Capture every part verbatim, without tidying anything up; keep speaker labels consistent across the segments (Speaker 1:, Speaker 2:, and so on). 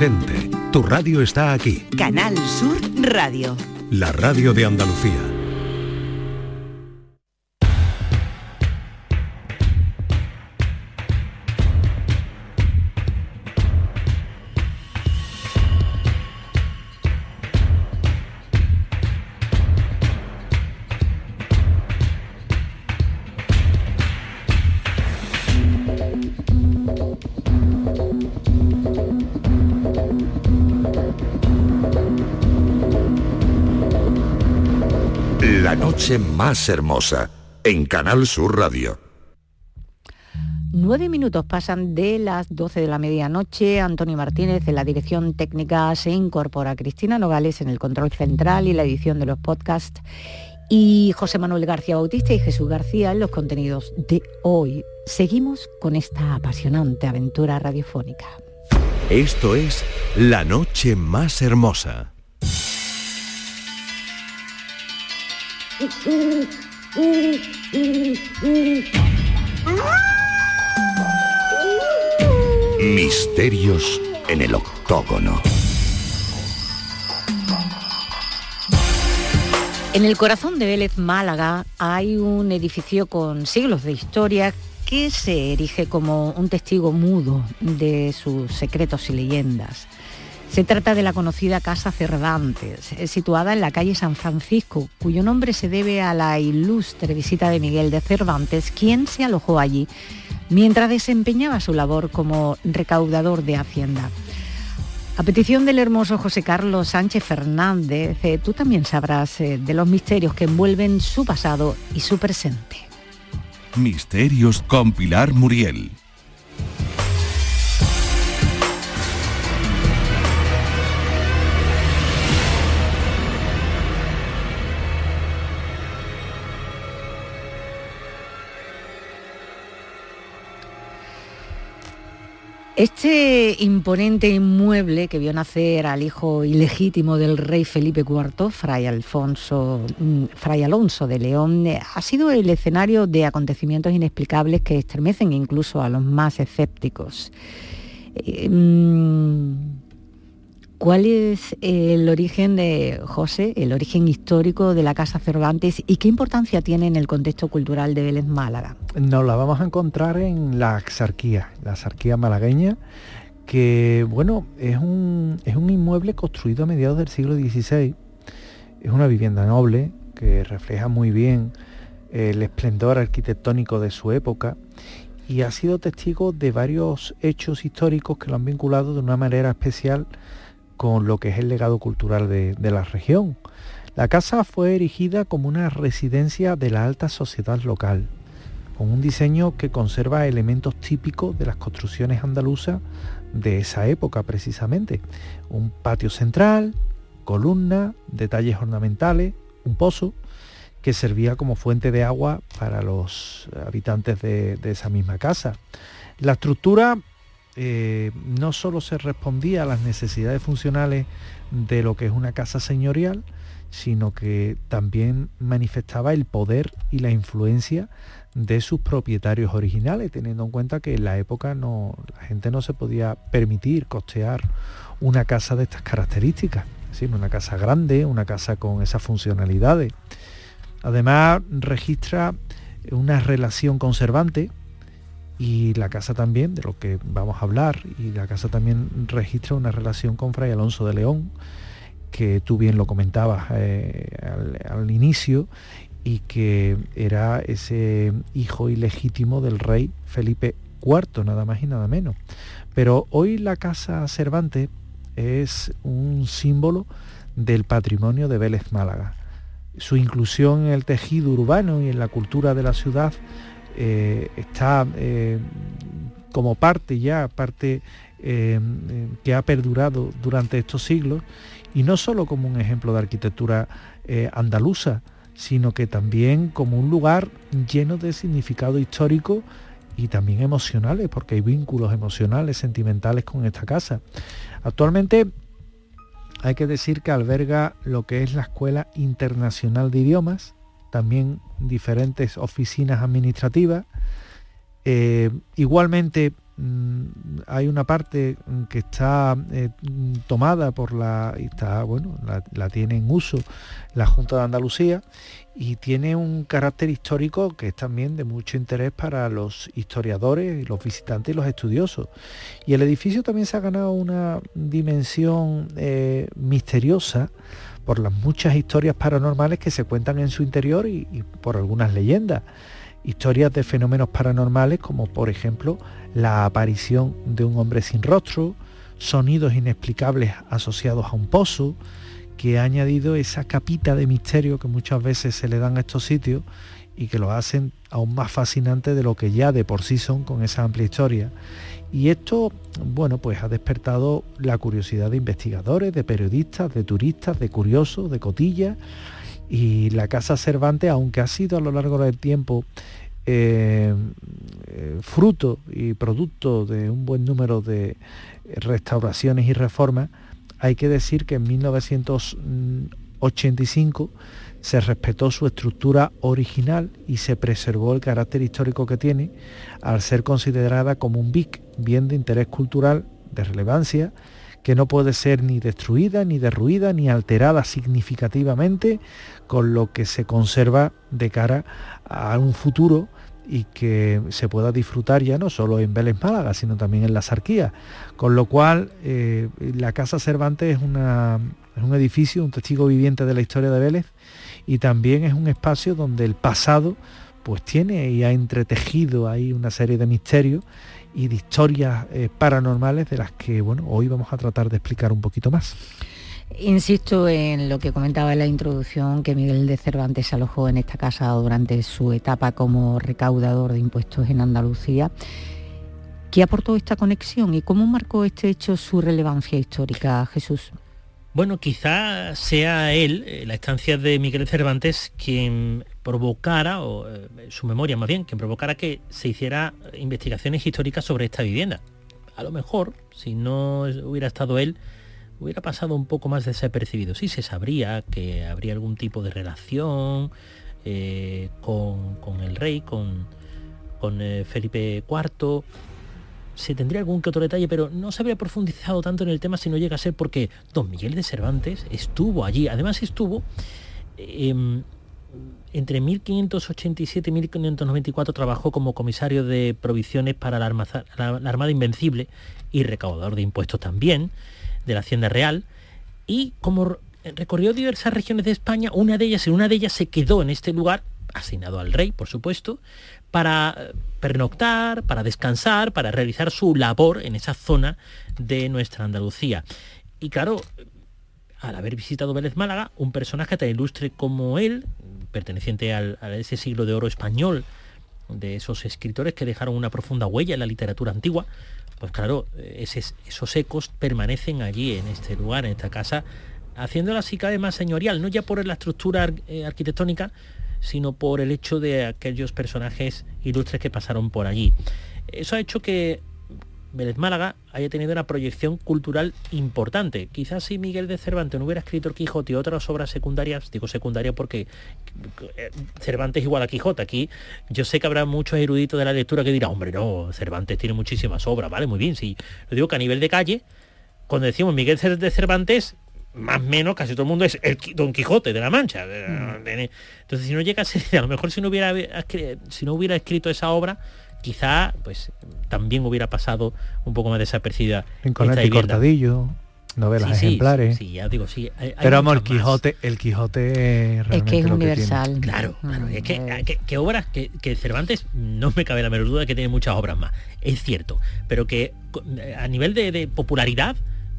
Speaker 1: gente. Tu radio está aquí.
Speaker 2: Canal Sur Radio.
Speaker 1: La radio de Andalucía.
Speaker 3: La noche más hermosa, en Canal Sur Radio.
Speaker 4: Nueve minutos pasan de las doce de la medianoche. Antonio Martínez en la dirección técnica, se incorpora Cristina Nogales en el control central y la edición de los podcasts, y José Manuel García Bautista y Jesús García en los contenidos de hoy. Seguimos con esta apasionante aventura radiofónica.
Speaker 1: Esto es La noche más hermosa.
Speaker 3: Misterios en el octógono.
Speaker 4: En el corazón de Vélez, Málaga, hay un edificio con siglos de historia que se erige como un testigo mudo de sus secretos y leyendas. Se trata de la conocida Casa Cervantes, situada en la calle San Francisco, cuyo nombre se debe a la ilustre visita de Miguel de Cervantes, quien se alojó allí mientras desempeñaba su labor como recaudador de Hacienda. A petición del hermoso José Carlos Sánchez Fernández, eh, tú también sabrás eh, de los misterios que envuelven su pasado y su presente.
Speaker 1: Misterios con Pilar Muriel.
Speaker 4: Este imponente inmueble que vio nacer al hijo ilegítimo del rey Felipe cuarto, Fray Alfonso, Fray Alonso de León, ha sido el escenario de acontecimientos inexplicables que estremecen incluso a los más escépticos. ¿Cuál es el origen de José, el origen histórico de la Casa Cervantes y qué importancia tiene en el contexto cultural de Vélez, Málaga?
Speaker 5: Nos la vamos a encontrar en la Axarquía, la Axarquía malagueña, que bueno, es un, es un inmueble construido a mediados del siglo dieciséis. Es una vivienda noble que refleja muy bien el esplendor arquitectónico de su época y ha sido testigo de varios hechos históricos que lo han vinculado de una manera especial con lo que es el legado cultural de, de la región. La casa fue erigida como una residencia de la alta sociedad local, con un diseño que conserva elementos típicos de las construcciones andaluzas de esa época precisamente. Un patio central, columnas, detalles ornamentales, un pozo que servía como fuente de agua para los habitantes de, de esa misma casa. La estructura Eh, no solo se respondía a las necesidades funcionales de lo que es una casa señorial, sino que también manifestaba el poder y la influencia de sus propietarios originales, teniendo en cuenta que en la época no, la gente no se podía permitir costear una casa de estas características, es decir, una casa grande, una casa con esas funcionalidades. Además, registra una relación conservante. Y la casa también, de lo que vamos a hablar, y la casa también registra una relación con Fray Alonso de León, que tú bien lo comentabas eh, al, al inicio, y que era ese hijo ilegítimo del rey Felipe cuarto, nada más y nada menos. Pero hoy la Casa Cervantes es un símbolo del patrimonio de Vélez, Málaga. Su inclusión en el tejido urbano y en la cultura de la ciudad Eh, está eh, como parte ya, parte eh, que ha perdurado durante estos siglos, y no solo como un ejemplo de arquitectura eh, andaluza, sino que también como un lugar lleno de significado histórico y también emocionales, porque hay vínculos emocionales, sentimentales con esta casa. Actualmente hay que decir que alberga lo que es la Escuela Internacional de Idiomas, también diferentes oficinas administrativas. Eh, igualmente mmm, hay una parte que está eh, tomada por la, y está, bueno, la, la tiene en uso la Junta de Andalucía, y tiene un carácter histórico que es también de mucho interés para los historiadores, los visitantes y los estudiosos. Y el edificio también se ha ganado una dimensión eh, misteriosa por las muchas historias paranormales que se cuentan en su interior y, y por algunas leyendas. Historias de fenómenos paranormales como, por ejemplo, la aparición de un hombre sin rostro, sonidos inexplicables asociados a un pozo, que ha añadido esa capita de misterio que muchas veces se le dan a estos sitios y que lo hacen aún más fascinante de lo que ya de por sí son con esa amplia historia. Y esto, bueno, pues ha despertado la curiosidad de investigadores, de periodistas, de turistas, de curiosos, de cotillas. Y la Casa Cervantes, aunque ha sido a lo largo del tiempo eh, eh, fruto y producto de un buen número de restauraciones y reformas, hay que decir que en mil novecientos ochenta y cinco se respetó su estructura original y se preservó el carácter histórico que tiene, al ser considerada como un B I C, bien de interés cultural de relevancia, que no puede ser ni destruida, ni derruida, ni alterada significativamente, con lo que se conserva de cara a un futuro y que se pueda disfrutar ya no solo en Vélez Málaga, sino también en la Sarquía. Con lo cual, eh, la Casa Cervantes es, una, es un edificio, un testigo viviente de la historia de Vélez, y también es un espacio donde el pasado pues tiene y ha entretejido ahí una serie de misterios y de historias eh, paranormales de las que, bueno, hoy vamos a tratar de explicar un poquito más.
Speaker 4: Insisto en lo que comentaba en la introducción, que Miguel de Cervantes se alojó en esta casa durante su etapa como recaudador de impuestos en Andalucía. ¿Qué aportó esta conexión y cómo marcó este hecho su relevancia histórica, Jesús?
Speaker 6: Bueno, quizá sea él, eh, la estancia de Miguel de Cervantes, quien provocara, o eh, su memoria más bien, quien provocara que se hiciera investigaciones históricas sobre esta vivienda. A lo mejor, si no hubiera estado él, hubiera pasado un poco más desapercibido. Sí se sabría que habría algún tipo de relación eh, con, con el rey, con, con eh, Felipe cuarto. Se tendría algún que otro detalle, pero no se habría profundizado tanto en el tema si no llega a ser porque don Miguel de Cervantes estuvo allí. Además estuvo eh, entre mil quinientos ochenta y siete y mil quinientos noventa y cuatro, trabajó como comisario de provisiones para la Armada, la Armada Invencible y recaudador de impuestos también de la Hacienda Real, y como recorrió diversas regiones de España, una de ellas, en una de ellas se quedó en este lugar, asignado al rey, por supuesto, para pernoctar, para descansar, para realizar su labor en esa zona de nuestra Andalucía. Y claro, al haber visitado Vélez Málaga, un personaje tan ilustre como él, perteneciente al, a ese siglo de oro español, de esos escritores que dejaron una profunda huella en la literatura antigua, pues claro, ese, esos ecos permanecen allí, en este lugar, en esta casa, haciéndola así cada vez más señorial, no ya por la estructura ar- eh, arquitectónica, sino por el hecho de aquellos personajes ilustres que pasaron por allí. Eso ha hecho que Vélez Málaga haya tenido una proyección cultural importante. Quizás si Miguel de Cervantes no hubiera escrito el Quijote y otras obras secundarias, digo secundarias porque Cervantes igual a Quijote, aquí yo sé que habrá muchos eruditos de la lectura que dirán, hombre, no, Cervantes tiene muchísimas obras, vale, muy bien, sí. Lo digo que a nivel de calle, cuando decimos Miguel de Cervantes, más o menos casi todo el mundo es el Don Quijote de la Mancha. Entonces, si no llega a ser, a lo mejor si no hubiera si no hubiera escrito esa obra, quizá pues también hubiera pasado un poco más desapercibida.
Speaker 5: Rinconete y Cortadillo, novelas sí, ejemplares.
Speaker 6: Sí, sí, ya digo, sí. Hay, hay
Speaker 5: Pero vamos, el Quijote, el Quijote es,
Speaker 4: es que es universal.
Speaker 6: Que claro, claro. Es que, que, que obras, que, que Cervantes, no me cabe la menor duda de que tiene muchas obras más. Es cierto. Pero que a nivel de, de popularidad,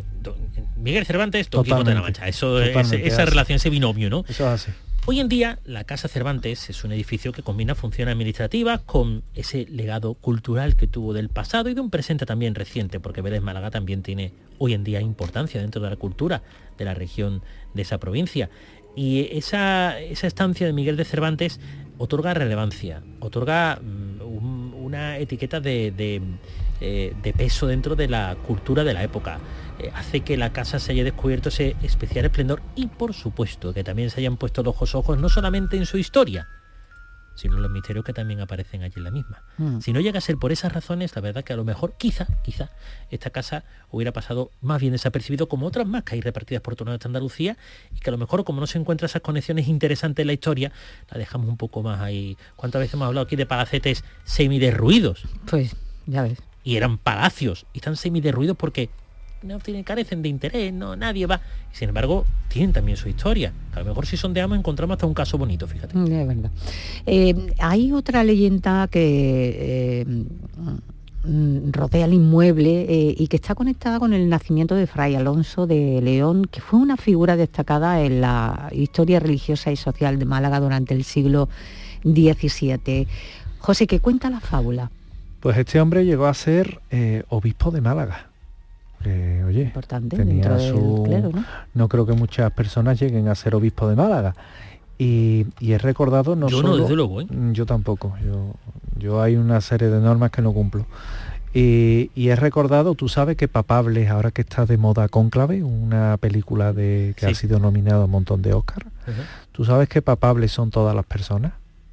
Speaker 6: Miguel Cervantes, Don Quijote de la Mancha. Eso es, esa relación, ese binomio, ¿no?
Speaker 5: Eso es así.
Speaker 6: Hoy en día, la Casa Cervantes es un edificio que combina funciones administrativas con ese legado cultural que tuvo del pasado y de un presente también reciente, porque Vélez Málaga también tiene hoy en día importancia dentro de la cultura de la región de esa provincia. Y esa, esa estancia de Miguel de Cervantes otorga relevancia, otorga um, una etiqueta de, de, eh, de peso dentro de la cultura de la época. Eh, hace que la casa se haya descubierto ese especial esplendor y, por supuesto, que también se hayan puesto los ojos no solamente en su historia, sino los misterios que también aparecen allí en la misma.
Speaker 4: Mm.
Speaker 6: Si no llega a ser por esas razones, la verdad que a lo mejor, quizá, quizá, esta casa hubiera pasado más bien desapercibido como otras más que hay repartidas por todo nuestra Andalucía, y que a lo mejor, como no se encuentran esas conexiones interesantes en la historia, la dejamos un poco más ahí. ¿Cuántas veces hemos hablado aquí de palacetes semiderruidos?
Speaker 4: Pues, ya ves.
Speaker 6: Y eran palacios, y están semiderruidos porque no tienen, carecen de interés, no, nadie va. Y sin embargo, tienen también su historia. A lo mejor si sondeamos encontramos hasta un caso bonito, fíjate.
Speaker 4: Es verdad. Eh, hay otra leyenda que eh, rodea el inmueble eh, y que está conectada con el nacimiento de Fray Alonso de León, que fue una figura destacada en la historia religiosa y social de Málaga durante el siglo diecisiete. José, ¿qué cuenta la fábula?
Speaker 5: Pues este hombre llegó a ser eh, obispo de Málaga. Eh, oye,
Speaker 4: importante
Speaker 5: tenía
Speaker 4: dentro
Speaker 5: su...
Speaker 4: del clero, ¿no?
Speaker 5: No creo que muchas personas lleguen a ser obispo de Málaga. Y, y es recordado no
Speaker 6: yo
Speaker 5: solo...
Speaker 6: no, desde luego, ¿eh?
Speaker 5: Yo tampoco. Yo, yo hay una serie de normas que no cumplo. Y, y es recordado, tú sabes que Papables, ahora que está de moda Cónclave, una película de que sí. ha sido nominada a un montón de Oscar. Uh-huh. Tú sabes que Papables son todas las personas.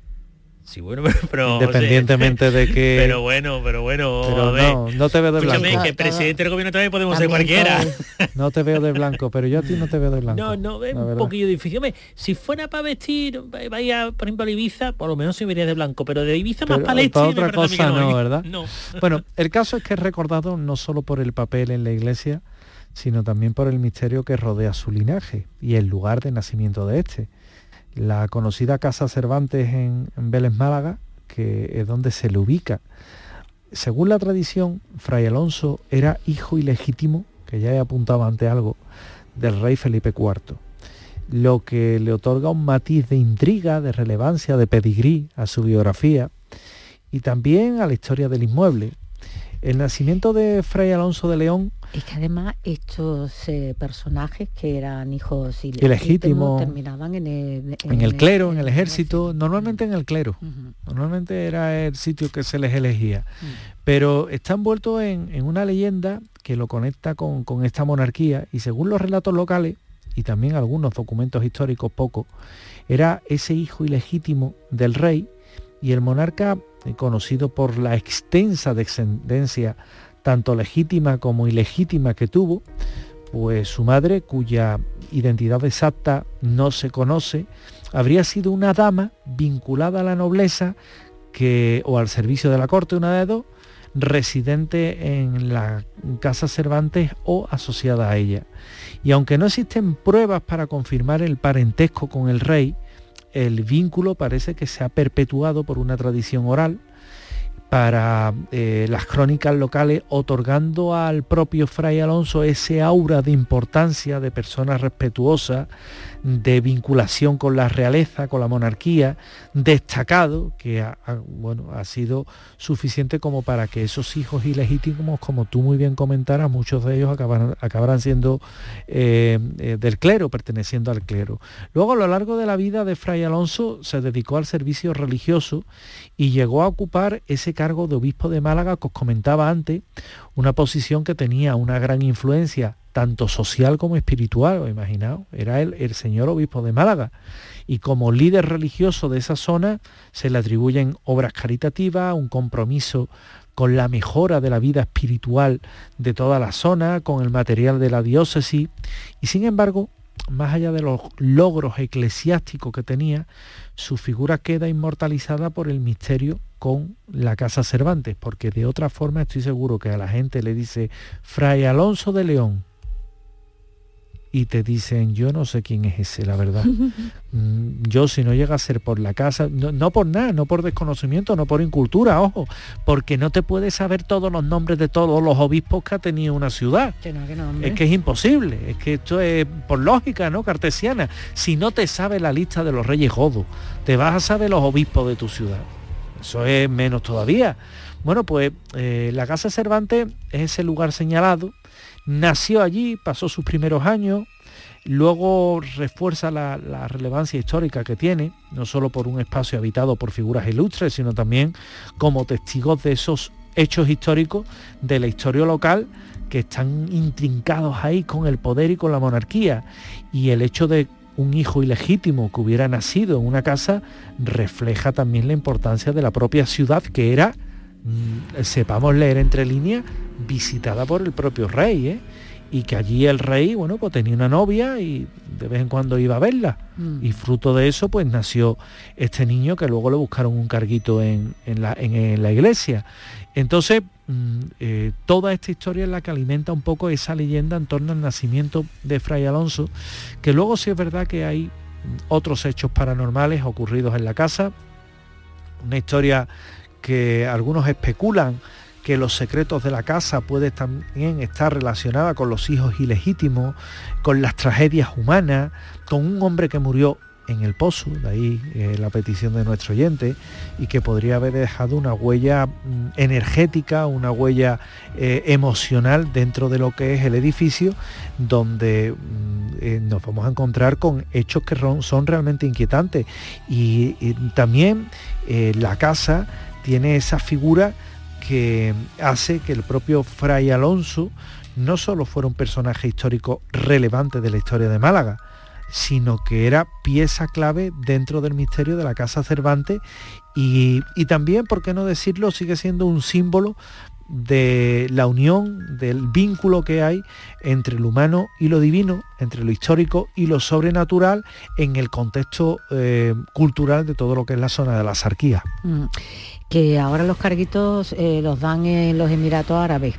Speaker 6: Sí, bueno, pero, pero
Speaker 5: independientemente
Speaker 6: o sea,
Speaker 5: de que...
Speaker 6: Pero bueno, pero bueno,
Speaker 5: pero
Speaker 6: a ver.
Speaker 5: No, no te veo de blanco.
Speaker 6: Escúchame, que presidente del gobierno también podemos también ser cualquiera.
Speaker 5: Todo. No te veo de blanco, pero yo a ti no te veo de blanco.
Speaker 6: No, no, es un verdad. poquillo difícil. Hombre, si fuera para vestir, vaya, por ejemplo, a Ibiza, por lo menos se vería de blanco, pero de Ibiza pero más para este,
Speaker 5: otra me cosa no, no, ¿verdad?
Speaker 6: No.
Speaker 5: Bueno, el caso es que es recordado no solo por el papel en la iglesia, sino también por el misterio que rodea su linaje y el lugar de nacimiento de este. La conocida Casa Cervantes en, en Vélez, Málaga, que es donde se le ubica. Según la tradición, Fray Alonso era hijo ilegítimo, que ya he apuntado antes algo, del rey Felipe cuarto, lo que le otorga un matiz de intriga, de relevancia, de pedigrí a su biografía y también a la historia del inmueble. El nacimiento de Fray Alonso de León...
Speaker 4: Es que además estos eh, personajes que eran hijos ilegítimos,
Speaker 5: ilegítimos
Speaker 4: terminaban en el, en,
Speaker 5: en el clero, en el,
Speaker 4: el
Speaker 5: ejército,
Speaker 4: ejército.
Speaker 5: normalmente en el clero. Uh-huh. Normalmente era el sitio que se les elegía. Uh-huh. Pero está envuelto en, en una leyenda que lo conecta con, con esta monarquía y según los relatos locales y también algunos documentos históricos pocos, era ese hijo ilegítimo del rey y el monarca, eh, conocido por la extensa descendencia tanto legítima como ilegítima que tuvo, pues su madre, cuya identidad exacta no se conoce, habría sido una dama vinculada a la nobleza que, o al servicio de la corte, una de dos, residente en la Casa Cervantes o asociada a ella. Y aunque no existen pruebas para confirmar el parentesco con el rey, el vínculo parece que se ha perpetuado por una tradición oral para eh, las crónicas locales, otorgando al propio Fray Alonso ese aura de importancia, de persona respetuosa, de vinculación con la realeza, con la monarquía, destacado, que ha, ha, bueno, ha sido suficiente como para que esos hijos ilegítimos, como tú muy bien comentaras, muchos de ellos acabarán, acabarán siendo eh, eh, del clero, perteneciendo al clero. Luego, a lo largo de la vida de Fray Alonso, se dedicó al servicio religioso y llegó a ocupar ese cargo de obispo de Málaga que os comentaba antes, una posición que tenía una gran influencia tanto social como espiritual, imaginaos, era el, el señor obispo de Málaga, y como líder religioso de esa zona se le atribuyen obras caritativas, un compromiso con la mejora de la vida espiritual de toda la zona, con el material de la diócesis, y sin embargo, más allá de los logros eclesiásticos que tenía, su figura queda inmortalizada por el misterio con la Casa Cervantes, porque de otra forma estoy seguro que a la gente le dice Fray Alonso de León y te dicen, yo no sé quién es ese, la verdad. Yo, si no llega a ser por la casa, no, no por nada, no por desconocimiento, no por incultura, ojo, porque no te puedes saber todos los nombres de todos los obispos que ha tenido una ciudad.
Speaker 4: Que no, que no,
Speaker 5: es que es imposible, es que esto es por lógica, ¿no?, cartesiana. Si no te sabes la lista de los reyes godos, te vas a saber los obispos de tu ciudad. Eso es menos todavía. Bueno, pues eh, la Casa Cervantes es ese lugar señalado. Nació allí, pasó sus primeros años, luego refuerza la, la relevancia histórica que tiene, no solo por un espacio habitado por figuras ilustres, sino también como testigos de esos hechos históricos de la historia local que están intrincados ahí con el poder y con la monarquía. Y el hecho de un hijo ilegítimo que hubiera nacido en una casa, refleja también la importancia de la propia ciudad, que era, mmm, sepamos leer entre líneas, visitada por el propio rey, ¿eh? Y que allí el rey, bueno, pues tenía una novia y de vez en cuando iba a verla. Mm. Y fruto de eso, pues nació este niño, que luego le buscaron un carguito en, en, la, en, en la iglesia. Entonces, mmm, eh, toda esta historia es la que alimenta un poco esa leyenda en torno al nacimiento de Fray Alonso, que luego sí es verdad que hay otros hechos paranormales ocurridos en la casa. Una historia que algunos especulan que los secretos de la casa pueden también estar relacionadas con los hijos ilegítimos, con las tragedias humanas, con un hombre que murió en el pozo, de ahí eh, la petición de nuestro oyente, y que podría haber dejado una huella mm, energética, una huella eh, emocional dentro de lo que es el edificio, donde mm, eh, nos vamos a encontrar con hechos que son realmente inquietantes. Y, y también eh, la casa tiene esa figura que hace que el propio Fray Alonso no solo fuera un personaje histórico relevante de la historia de Málaga, sino que era pieza clave dentro del misterio de la Casa Cervantes y, y también, por qué no decirlo, sigue siendo un símbolo de la unión, del vínculo que hay entre lo humano y lo divino, entre lo histórico y lo sobrenatural en el contexto eh, cultural de todo lo que es la zona de la Axarquía.
Speaker 4: Mm. Que ahora los carguitos eh, los dan en los Emiratos Árabes.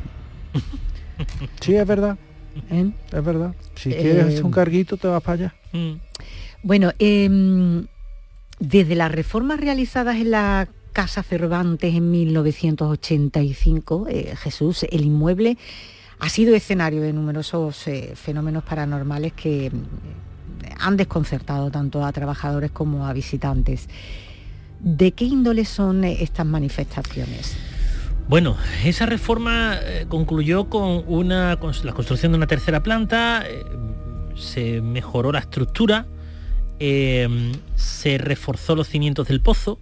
Speaker 5: Sí, es verdad.
Speaker 4: ¿Eh? Es
Speaker 5: verdad. Si quieres eh, un carguito, te vas para allá.
Speaker 4: Bueno, eh, desde las reformas realizadas en la Casa Cervantes en mil novecientos ochenta y cinco, eh, Jesús, el inmueble ha sido escenario de numerosos eh, fenómenos paranormales que eh, han desconcertado tanto a trabajadores como a visitantes. ¿De qué índole son estas manifestaciones?
Speaker 6: Bueno, esa reforma eh, concluyó con una, con la construcción de una tercera planta, eh, se mejoró la estructura, eh, se reforzó los cimientos del pozo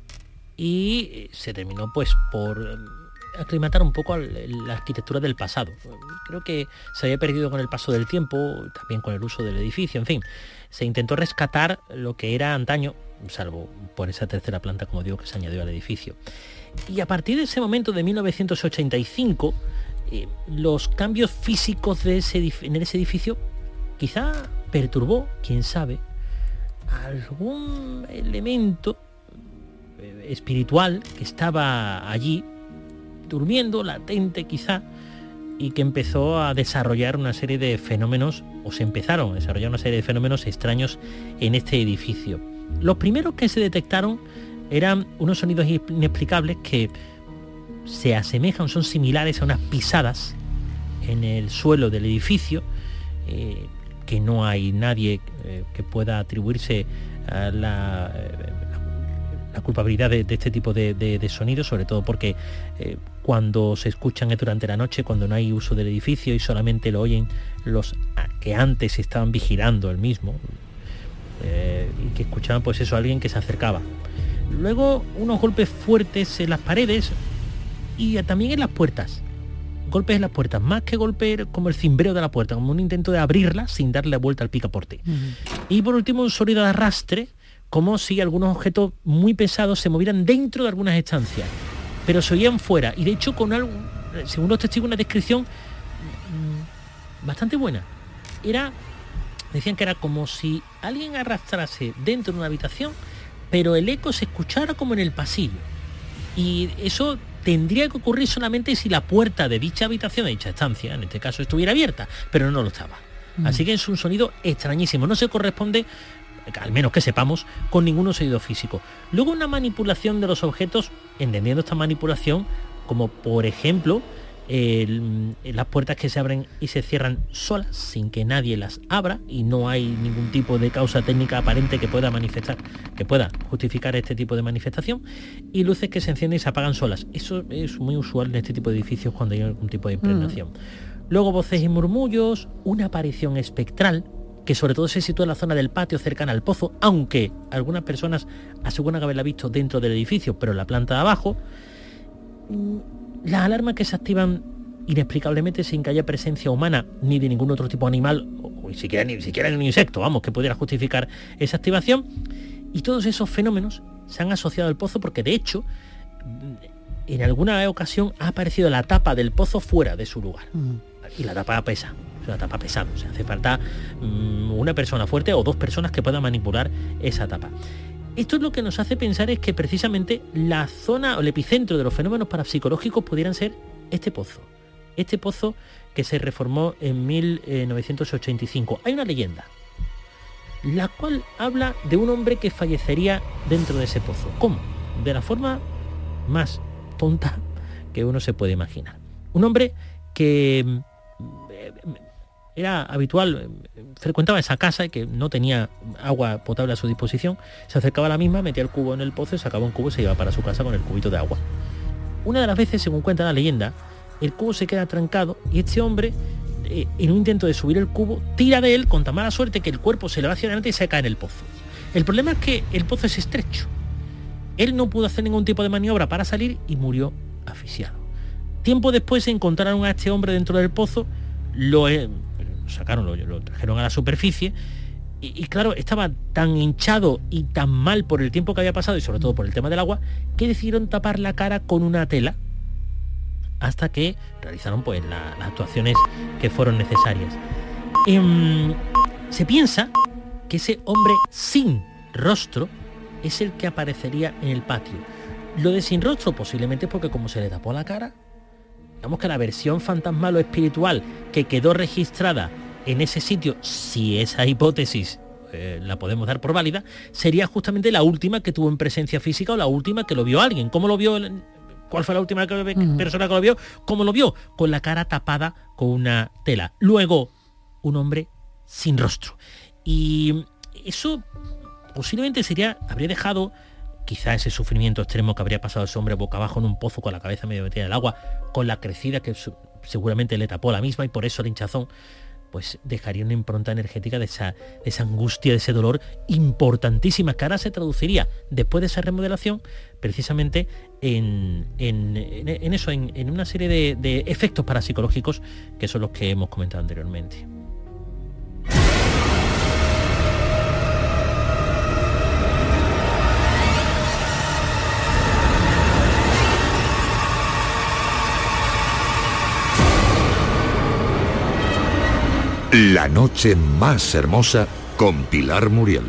Speaker 6: y se terminó pues por aclimatar un poco a la arquitectura del pasado. Creo que se había perdido con el paso del tiempo, también con el uso del edificio, en fin. Se intentó rescatar lo que era antaño, salvo por esa tercera planta, como digo, que se añadió al edificio. Y a partir de ese momento, de mil novecientos ochenta y cinco, eh, los cambios físicos de ese, en ese edificio quizá perturbó, quién sabe, algún elemento eh, espiritual que estaba allí, durmiendo, latente quizá, y que empezó a desarrollar una serie de fenómenos, o se empezaron a desarrollar una serie de fenómenos extraños en este edificio. Los primeros que se detectaron eran unos sonidos inexplicables que se asemejan, son similares a unas pisadas en el suelo del edificio, eh, que no hay nadie eh, que pueda atribuirse a la, eh, la culpabilidad de, de este tipo de, de, de sonidos, sobre todo porque eh, cuando se escuchan es durante la noche, cuando no hay uso del edificio y solamente lo oyen los que antes estaban vigilando el mismo, eh, y que escuchaban pues eso, a alguien que se acercaba. Luego unos golpes fuertes en las paredes y también en las puertas. Golpes en las puertas, más que golpes como el cimbreo de la puerta, como un intento de abrirla sin darle vuelta al picaporte. Uh-huh. Y por último un sonido de arrastre, como si algunos objetos muy pesados se movieran dentro de algunas estancias, pero se oían fuera. Y de hecho, con algo, según los testigos, una descripción mmm, bastante buena. Era, decían que era como si alguien arrastrase dentro de una habitación, pero el eco se escuchara como en el pasillo. Y eso tendría que ocurrir solamente si la puerta de dicha habitación, de dicha estancia, en este caso, estuviera abierta, pero no lo estaba. Mm. Así que es un sonido extrañísimo, no se corresponde, al menos que sepamos, con ningún sonido físico. Luego una manipulación de los objetos, entendiendo esta manipulación como, por ejemplo, el, las puertas que se abren y se cierran solas sin que nadie las abra, y no hay ningún tipo de causa técnica aparente que pueda manifestar, que pueda justificar este tipo de manifestación, y luces que se encienden y se apagan solas. Eso es muy usual en este tipo de edificios cuando hay algún tipo de impregnación. Mm. Luego voces y murmullos, una aparición espectral que sobre todo se sitúa en la zona del patio cercana al pozo, aunque algunas personas aseguran haberla visto dentro del edificio, pero en la planta de abajo. Las alarmas que se activan inexplicablemente sin que haya presencia humana ni de ningún otro tipo de animal o ni siquiera ni siquiera un insecto, vamos, que pudiera justificar esa activación. Y todos esos fenómenos se han asociado al pozo porque, de hecho, en alguna ocasión ha aparecido la tapa del pozo fuera de su lugar. Uh-huh. Y la tapa pesa, es una tapa pesada. O sea, hace falta um, una persona fuerte o dos personas que puedan manipular esa tapa. Esto es lo que nos hace pensar es que precisamente la zona o el epicentro de los fenómenos parapsicológicos pudieran ser este pozo. Este pozo que se reformó en mil novecientos ochenta y cinco. Hay una leyenda, la cual habla de un hombre que fallecería dentro de ese pozo. ¿Cómo? De la forma más tonta que uno se puede imaginar. Un hombre que era habitual, frecuentaba esa casa y que no tenía agua potable a su disposición, se acercaba a la misma, metía el cubo en el pozo, sacaba un cubo y se iba para su casa con el cubito de agua. Una de las veces, según cuenta la leyenda, el cubo se queda trancado y este hombre, eh, en un intento de subir el cubo, tira de él con tan mala suerte que el cuerpo se le va hacia adelante y se cae en el pozo. El problema es que el pozo es estrecho. Él no pudo hacer ningún tipo de maniobra para salir y murió asfixiado. Tiempo después se encontraron a este hombre dentro del pozo, lo, eh, lo sacaron, lo, lo trajeron a la superficie y, y claro, estaba tan hinchado y tan mal por el tiempo que había pasado y sobre todo por el tema del agua, que decidieron tapar la cara con una tela hasta que realizaron pues la, las actuaciones que fueron necesarias. Eh, se piensa que ese hombre sin rostro es el que aparecería en el patio. Lo de sin rostro posiblemente es porque como se le tapó la cara, digamos que la versión fantasmal o espiritual que quedó registrada en ese sitio, si esa hipótesis eh, la podemos dar por válida, sería justamente la última que tuvo en presencia física o la última que lo vio alguien. ¿Cómo lo vio? El, ¿Cuál fue la última que, uh-huh. persona que lo vio? ¿Cómo lo vio? Con la cara tapada con una tela. Luego, un hombre sin rostro. Y eso posiblemente sería, habría dejado quizá ese sufrimiento extremo que habría pasado ese hombre boca abajo en un pozo con la cabeza medio metida en el agua, con la crecida que su, seguramente le tapó la misma y por eso el hinchazón, pues dejaría una impronta energética de esa, de esa angustia, de ese dolor importantísima que ahora se traduciría después de esa remodelación precisamente en, en, en eso, en, en una serie de, de efectos parapsicológicos que son los que hemos comentado anteriormente.
Speaker 3: La noche más hermosa con Pilar Muriel.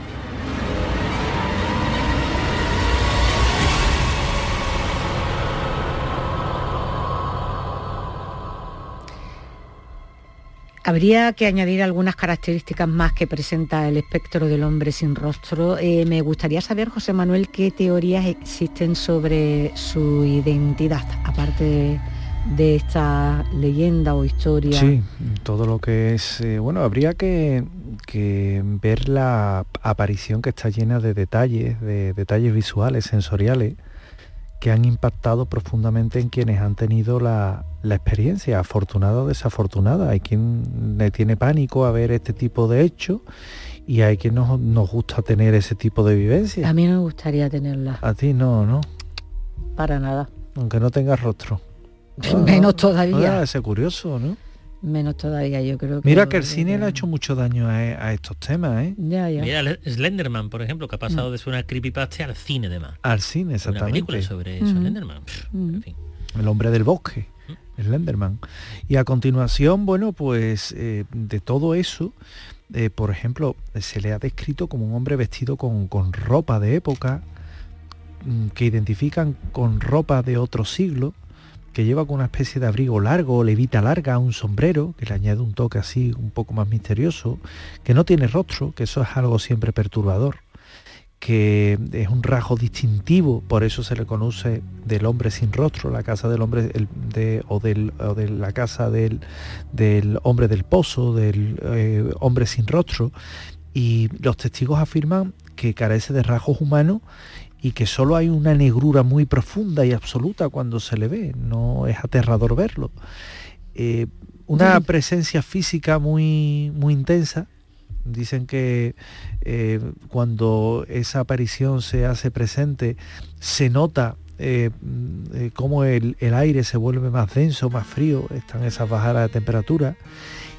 Speaker 4: Habría que añadir algunas características más que presenta el espectro del hombre sin rostro. Eh, me gustaría saber, José Manuel, qué teorías existen sobre su identidad, aparte de... de esta leyenda o historia.
Speaker 5: Sí, todo lo que es... Eh, bueno, habría que, que ver la aparición que está llena de detalles, de detalles visuales, sensoriales, que han impactado profundamente en quienes han tenido la, la experiencia, afortunada o desafortunada. Hay quien le tiene pánico a ver este tipo de hechos y hay quien nos, nos gusta tener ese tipo de vivencia.
Speaker 4: A mí no me gustaría tenerla.
Speaker 5: A ti no, ¿no?
Speaker 4: Para nada.
Speaker 5: Aunque no tengas rostro.
Speaker 4: No, menos todavía.
Speaker 5: No, ese curioso, ¿no?
Speaker 4: Menos todavía, yo creo que...
Speaker 5: Mira que el cine que... le ha hecho mucho daño a, a estos temas, ¿eh?
Speaker 4: Ya, ya.
Speaker 6: Mira, Slenderman, por ejemplo, que ha pasado mm. de ser una creepypasta al cine de más.
Speaker 5: Al cine, exactamente.
Speaker 6: Una película sobre mm. Slenderman. Mm. En fin.
Speaker 5: El hombre del bosque, mm. Slenderman. Y a continuación, bueno, pues eh, de todo eso, eh, por ejemplo, se le ha descrito como un hombre vestido con, con ropa de época, que identifican con ropa de otro siglo, que lleva con una especie de abrigo largo, levita larga, un sombrero, que le añade un toque así un poco más misterioso, que no tiene rostro, que eso es algo siempre perturbador, que es un rasgo distintivo, por eso se le conoce del hombre sin rostro, la casa del hombre el, de, o, del, o de la casa del, del hombre del pozo, del eh, hombre sin rostro, y los testigos afirman que carece de rasgos humanos y que solo hay una negrura muy profunda y absoluta cuando se le ve, no es aterrador verlo. Eh, una presencia física muy, muy intensa. Dicen que eh, cuando esa aparición se hace presente, se nota eh, eh, cómo el, el aire se vuelve más denso, más frío, están esas bajadas de temperatura,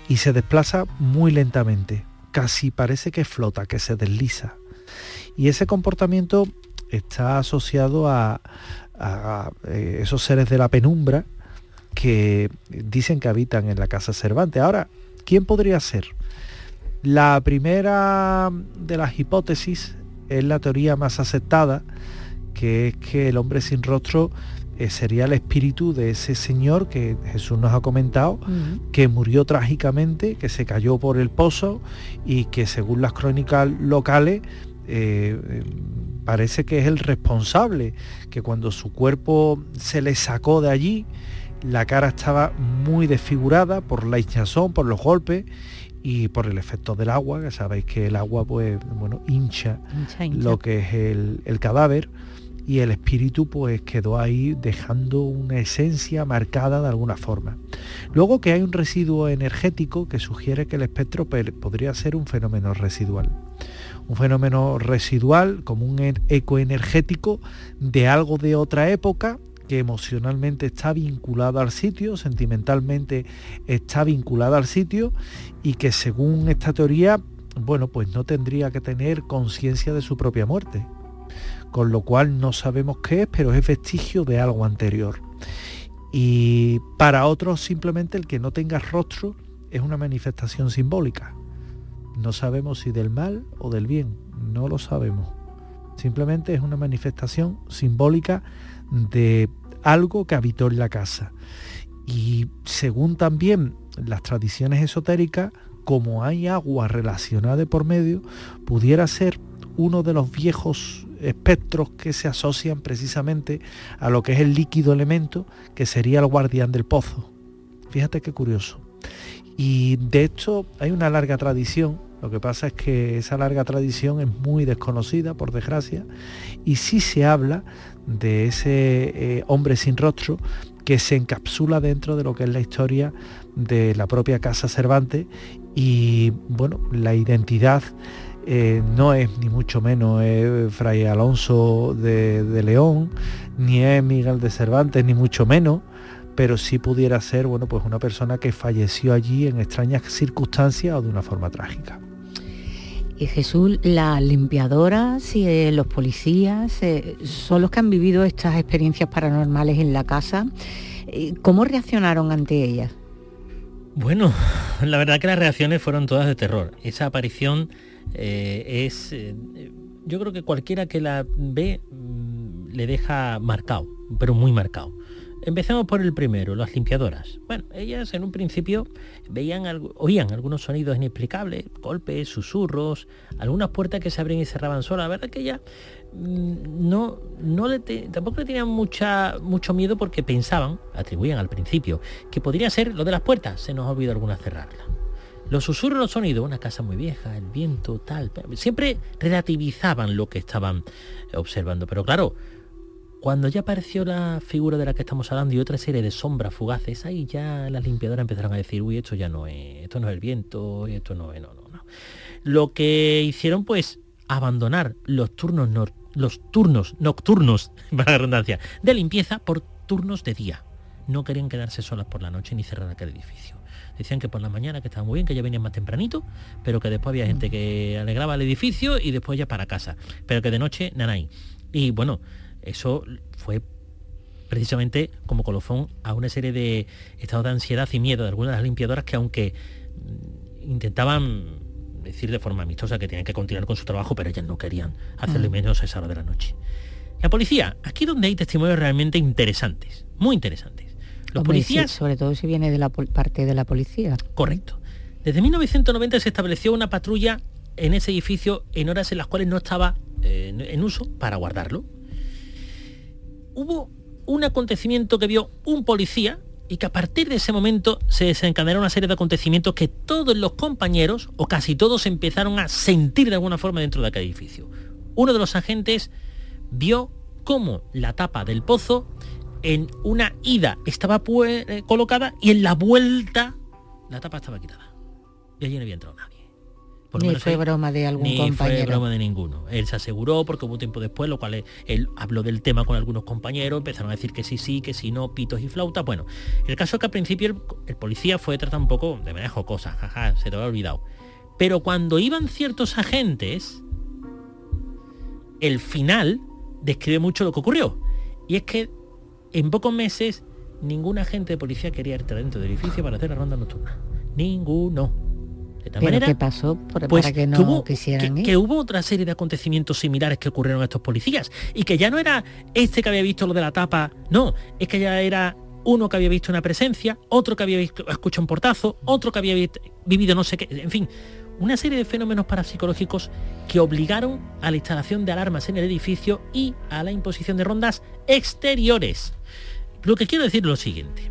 Speaker 5: y se desplaza muy lentamente, casi parece que flota, que se desliza. Y ese comportamiento está asociado a, a, a esos seres de la penumbra que dicen que habitan en la casa Cervantes. Ahora, ¿quién podría ser? La primera de las hipótesis es la teoría más aceptada, que es que el hombre sin rostro eh, sería el espíritu de ese señor que Jesús nos ha comentado, uh-huh. que murió trágicamente, que se cayó por el pozo y que según las crónicas locales eh, eh, parece que es el responsable, que cuando su cuerpo se le sacó de allí, la cara estaba muy desfigurada por la hinchazón, por los golpes y por el efecto del agua, que sabéis que el agua pues bueno hincha, hincha, hincha. lo que es el, el cadáver, y el espíritu pues quedó ahí dejando una esencia marcada de alguna forma. Luego que hay un residuo energético que sugiere que el espectro podría ser un fenómeno residual. Un fenómeno residual como un eco energético de algo de otra época que emocionalmente está vinculado al sitio, sentimentalmente está vinculado al sitio y que según esta teoría, bueno, pues no tendría que tener conciencia de su propia muerte. Con lo cual no sabemos qué es, pero es vestigio de algo anterior. Y para otros simplemente el que no tenga rostro es una manifestación simbólica. No sabemos si del mal o del bien, no lo sabemos. Simplemente es una manifestación simbólica de algo que habitó en la casa. Y según también las tradiciones esotéricas, como hay agua relacionada de por medio, pudiera ser uno de los viejos espectros que se asocian precisamente a lo que es el líquido elemento, que sería el guardián del pozo. Fíjate qué curioso. Y de hecho hay una larga tradición, lo que pasa es que esa larga tradición es muy desconocida, por desgracia, y sí se habla de ese eh, hombre sin rostro que se encapsula dentro de lo que es la historia de la propia casa Cervantes, y bueno, la identidad Eh, no es ni mucho menos eh, Fray Alonso de, de León, ni es Miguel de Cervantes, ni mucho menos, pero sí pudiera ser, bueno, pues una persona que falleció allí en extrañas circunstancias o de una forma trágica.
Speaker 4: Y Jesús, las limpiadoras y eh, los policías eh, son los que han vivido estas experiencias paranormales en la casa. Eh, ¿Cómo reaccionaron ante ellas?
Speaker 6: Bueno, la verdad que las reacciones fueron todas de terror. Esa aparición eh, es... Eh, yo creo que cualquiera que la ve mmm, le deja marcado, pero muy marcado. Empecemos por el primero, las limpiadoras. Bueno, ellas en un principio veían, oían algunos sonidos inexplicables, golpes, susurros, algunas puertas que se abrían y cerraban solas. La verdad que ellas mmm, no, no le te, tampoco le tenían mucha, mucho miedo, porque pensaban, atribuían al principio, que podría ser lo de las puertas, se nos ha olvidado alguna cerrarla. Los susurros, los sonidos, una casa muy vieja, el viento, tal, siempre relativizaban lo que estaban observando. Pero claro, cuando ya apareció la figura de la que estamos hablando y otra serie de sombras fugaces, ahí ya las limpiadoras empezaron a decir, uy, esto ya no es, esto no es el viento, esto no es, no, no, no. Lo que hicieron, pues, abandonar los turnos, no, los turnos nocturnos, para la redundancia, de limpieza por turnos de día. No querían quedarse solas por la noche ni cerrar aquel edificio. Decían que por la mañana que estaba muy bien, que ya venían más tempranito, pero que después había gente que alegraba el edificio y después ya para casa. Pero que de noche, nanay. Y bueno, eso fue precisamente como colofón a una serie de estados de ansiedad y miedo de algunas de las limpiadoras, que aunque intentaban decir de forma amistosa que tenían que continuar con su trabajo, pero ellas no querían hacerle menos a esa hora de la noche. La policía, aquí donde hay testimonios realmente interesantes, muy interesantes. Los
Speaker 4: Hombre,
Speaker 6: policías...
Speaker 4: Sí, sobre todo si viene de la parte de la policía.
Speaker 6: Correcto. Desde mil novecientos noventa se estableció una patrulla en ese edificio en horas en las cuales no estaba eh, en uso para guardarlo. Hubo un acontecimiento que vio un policía y que a partir de ese momento se desencadenaron una serie de acontecimientos que todos los compañeros, o casi todos, empezaron a sentir de alguna forma dentro de aquel edificio. Uno de los agentes vio cómo la tapa del pozo en una ida estaba pues, eh, colocada, y en la vuelta la tapa estaba quitada. Y allí no había entrado nadie. Por
Speaker 4: ni fue él, broma de algún
Speaker 6: ni
Speaker 4: compañero.
Speaker 6: Ni fue broma de ninguno. Él se aseguró porque hubo tiempo después, lo cual él, él habló del tema con algunos compañeros, empezaron a decir que sí, sí, que sí, no, pitos y flautas. Bueno, el caso es que al principio el, el policía fue tratado un poco de manera jocosa, jaja, se te había olvidado. Pero cuando iban ciertos agentes, el final describe mucho lo que ocurrió. Y es que en pocos meses ningún agente de policía quería entrar dentro del edificio para hacer la ronda nocturna. Ninguno. De tal
Speaker 4: ¿Pero
Speaker 6: manera,
Speaker 4: qué pasó por,
Speaker 6: pues,
Speaker 4: para que no
Speaker 6: que hubo,
Speaker 4: quisieran
Speaker 6: que,
Speaker 4: ir?
Speaker 6: que hubo otra serie de acontecimientos similares que ocurrieron a estos policías y que ya no era este que había visto lo de la tapa, no, es que ya era uno que había visto una presencia, otro que había visto, escuchado un portazo, otro que había visto, vivido no sé qué, en fin, una serie de fenómenos parapsicológicos que obligaron a la instalación de alarmas en el edificio y a la imposición de rondas exteriores. Lo que quiero decir es lo siguiente: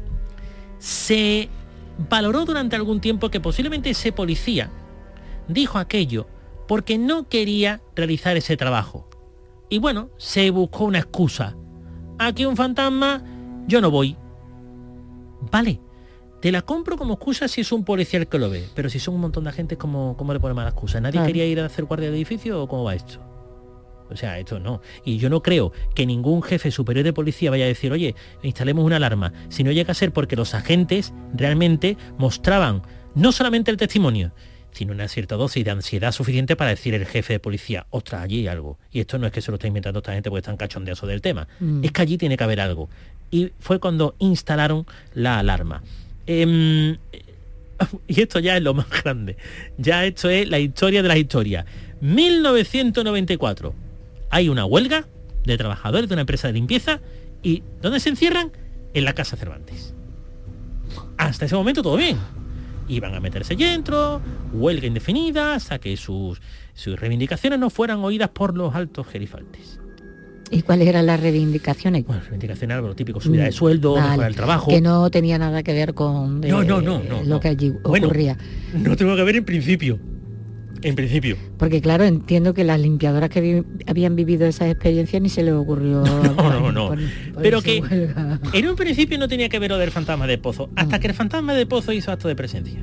Speaker 6: se valoró durante algún tiempo que posiblemente ese policía dijo aquello porque no quería realizar ese trabajo. Y bueno, se buscó una excusa. Aquí un fantasma, yo no voy. Vale, te la compro como excusa si es un policía el que lo ve, pero si son un montón de agentes, ¿cómo, cómo le pone mala excusa? ¿Nadie claro. quería ir a hacer guardia de edificio o cómo va esto? O sea, esto no. Y yo no creo que ningún jefe superior de policía vaya a decir, oye, instalemos una alarma. Si no llega a ser porque los agentes realmente mostraban no solamente el testimonio, sino una cierta dosis de ansiedad suficiente para decir el jefe de policía, ostras, allí hay algo. Y esto no es que se lo está inventando esta gente porque están cachondeados del tema. Mm. Es que allí tiene que haber algo. Y fue cuando instalaron la alarma. Eh, y esto ya es lo más grande. Ya esto es la historia de las historias. mil novecientos noventa y cuatro. Hay una huelga de trabajadores de una empresa de limpieza y ¿dónde se encierran? En la Casa Cervantes. Hasta ese momento todo bien. Iban a meterse dentro, huelga indefinida, hasta que sus, sus reivindicaciones no fueran oídas por los altos gerifaltes.
Speaker 4: ¿Y cuáles eran las reivindicaciones?
Speaker 6: Bueno, reivindicaciones eran lo típico, subida de sueldo, vale, mejora el trabajo.
Speaker 4: Que no tenía nada que ver con eh,
Speaker 6: no, no, no, no,
Speaker 4: lo
Speaker 6: no.
Speaker 4: que allí
Speaker 6: bueno,
Speaker 4: ocurría.
Speaker 6: No tengo que ver en principio. En principio.
Speaker 4: Porque claro, entiendo que las limpiadoras que vi habían vivido esas experiencias ni se les ocurrió...
Speaker 6: No, no, no. Por, por Pero que
Speaker 4: huelga.
Speaker 6: En un principio no tenía que ver lo del fantasma de Pozo, hasta mm. que el fantasma de Pozo hizo acto de presencia.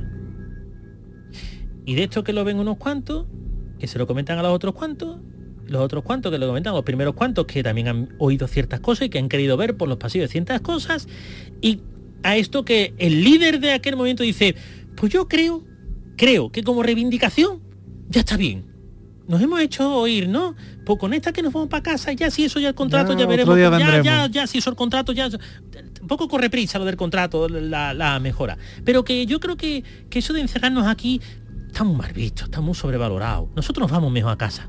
Speaker 6: Y de esto que lo ven unos cuantos, que se lo comentan a los otros cuantos, los otros cuantos que lo comentan a los primeros cuantos, que también han oído ciertas cosas y que han querido ver por los pasillos ciertas cosas, y a esto que el líder de aquel momento dice, pues yo creo, creo que como reivindicación ya está bien. Nos hemos hecho oír, ¿no? Pues con esta que nos vamos para casa, ya si eso ya el contrato, ya, ya veremos. Ya, ya, ya, ya, si eso el contrato, ya... Un poco corre prisa lo del contrato, la, la mejora. Pero que yo creo que, que eso de encerrarnos aquí está muy mal visto, está muy sobrevalorado. Nosotros nos vamos mejor a casa.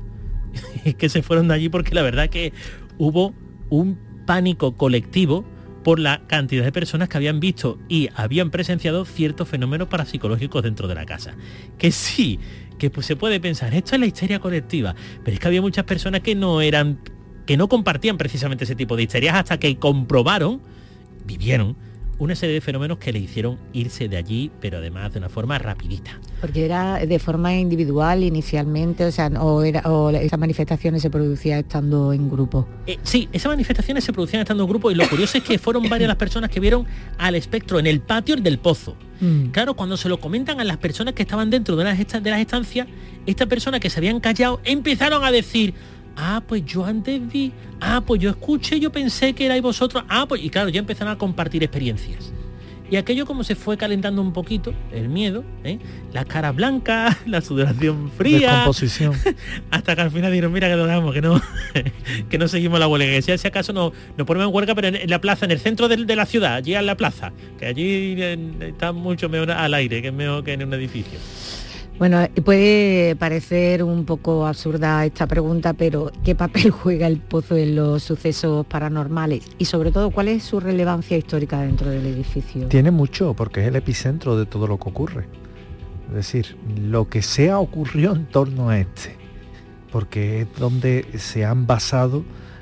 Speaker 6: Que se fueron de allí porque la verdad que hubo un pánico colectivo por la cantidad de personas que habían visto y habían presenciado ciertos fenómenos parapsicológicos dentro de la casa. Que sí, que pues se puede pensar, esto es la histeria colectiva, pero es que había muchas personas que no eran, que no compartían precisamente ese tipo de histerias hasta que comprobaron, vivieron una serie de fenómenos que le hicieron irse de allí, pero además de una forma rapidita.
Speaker 4: Porque era de forma individual inicialmente, o sea, o, era, o esas manifestaciones se producían estando en grupo.
Speaker 6: Eh, sí, esas manifestaciones se producían estando en grupo y lo curioso es que fueron varias las personas que vieron al espectro en el patio del Pozo. Mm. Claro, cuando se lo comentan a las personas que estaban dentro de las, est- de las estancias, estas personas que se habían callado empezaron a decir, ah, pues yo antes vi, ah, pues yo escuché, yo pensé que erais vosotros, ah, pues, y claro, ya empezaron a compartir experiencias. Y aquello como se fue calentando un poquito, el miedo, ¿eh? La cara blanca, la sudoración fría,
Speaker 5: descomposición,
Speaker 6: hasta que al final dijeron, mira que lo damos, que no, que no seguimos la huelga, que si, si acaso no, nos ponemos en huelga, pero en, en la plaza, en el centro de, de la ciudad, allí en la plaza, que allí está mucho mejor al aire, que es mejor que en un edificio.
Speaker 4: Bueno, puede parecer un poco absurda esta pregunta, pero ¿qué papel juega el Pozo en los sucesos paranormales? Y sobre todo, ¿cuál es su relevancia histórica dentro del edificio?
Speaker 5: Tiene mucho, porque es el epicentro de todo lo que ocurre. Es decir, lo que sea ocurrió en torno a este, porque es donde se han basado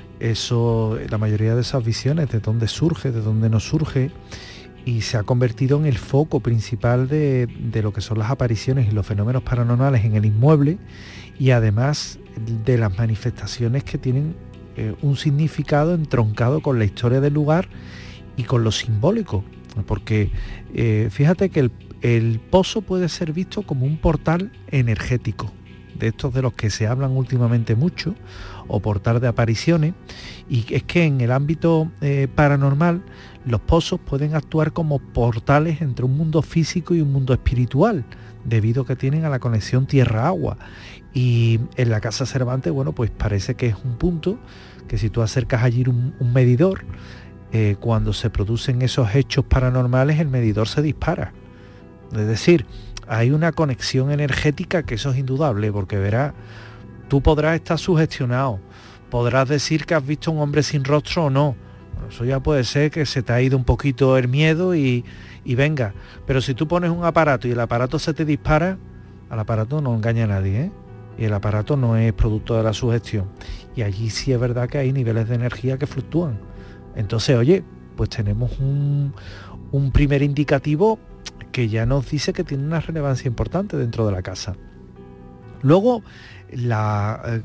Speaker 5: eso, la mayoría de esas visiones, de dónde surge, de dónde no surge, y se ha convertido en el foco principal de, de lo que son las apariciones y los fenómenos paranormales en el inmueble, y además de las manifestaciones que tienen eh, un significado entroncado con la historia del lugar y con lo simbólico, porque eh, fíjate que el, el pozo puede ser visto como un portal energético, de estos de los que se hablan últimamente mucho, o portal de apariciones, y es que en el ámbito eh, paranormal los pozos pueden actuar como portales entre un mundo físico y un mundo espiritual, debido a que tienen a la conexión tierra-agua. Y en la Casa Cervantes, bueno, pues parece que es un punto que si tú acercas allí un, un medidor, eh, cuando se producen esos hechos paranormales, el medidor se dispara. Es decir, hay una conexión energética que eso es indudable, porque verás, tú podrás estar sugestionado, podrás decir que has visto un hombre sin rostro o no. Bueno, eso ya puede ser que se te ha ido un poquito el miedo y, y venga. Pero si tú pones un aparato y el aparato se te dispara, al aparato no engaña a nadie, ¿eh? Y el aparato no es producto de la sugestión. Y allí sí es verdad que hay niveles de energía que fluctúan. Entonces, oye, pues tenemos un, un primer indicativo que ya nos dice que tiene una relevancia importante dentro de la casa. Luego, la, eh,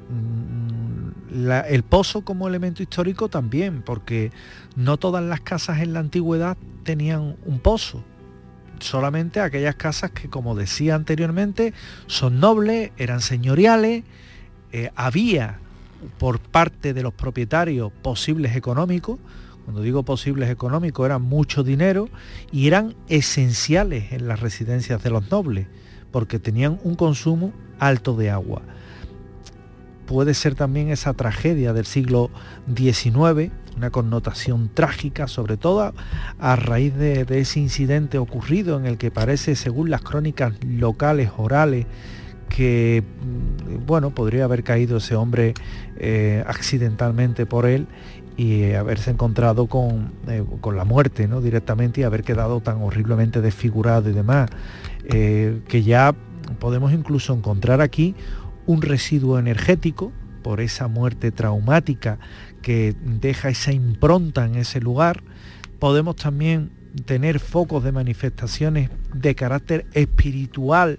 Speaker 5: la, el pozo como elemento histórico también, porque no todas las casas en la antigüedad tenían un pozo. Solamente aquellas casas que, como decía anteriormente, son nobles, eran señoriales, eh, había por parte de los propietarios posibles económicos. Cuando digo posibles económicos, eran mucho dinero y eran esenciales en las residencias de los nobles, porque tenían un consumo alto de agua. Puede ser también esa tragedia del siglo diecinueve, una connotación trágica, sobre todo a raíz de, de ese incidente ocurrido en el que parece, según las crónicas locales, orales, que, bueno, podría haber caído ese hombre eh, accidentalmente por él y haberse encontrado con, eh, con la muerte, ¿no?, directamente, y haber quedado tan horriblemente desfigurado y demás, eh, que ya podemos incluso encontrar aquí un residuo energético por esa muerte traumática que deja esa impronta en ese lugar. Podemos también tener focos de manifestaciones de carácter espiritual,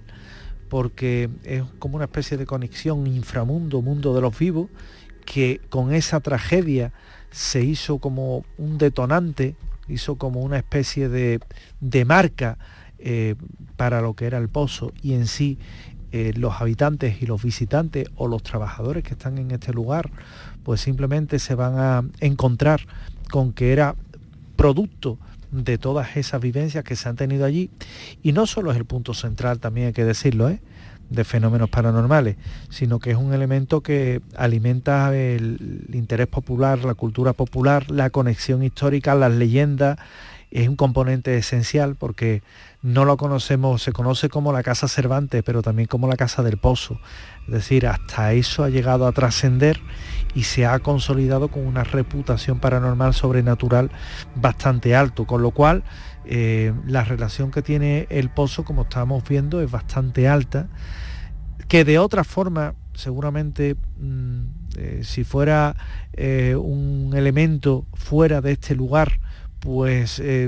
Speaker 5: porque es como una especie de conexión inframundo, mundo de los vivos, que con esa tragedia se hizo como un detonante, hizo como una especie de, de marca eh, para lo que era el pozo, y en sí eh, los habitantes y los visitantes o los trabajadores que están en este lugar pues simplemente se van a encontrar con que era producto de todas esas vivencias que se han tenido allí. Y no solo es el punto central, también hay que decirlo, ¿eh?, de fenómenos paranormales, sino que es un elemento que alimenta el interés popular, la cultura popular, la conexión histórica, las leyendas. Es un componente esencial porque no lo conocemos, se conoce como la Casa Cervantes, pero también como la Casa del Pozo. Es decir, hasta eso ha llegado a trascender y se ha consolidado con una reputación paranormal sobrenatural bastante alto, con lo cual eh, la relación que tiene el pozo, como estamos viendo, es bastante alta, que de otra forma seguramente mmm, eh, si fuera eh, un elemento fuera de este lugar, pues eh,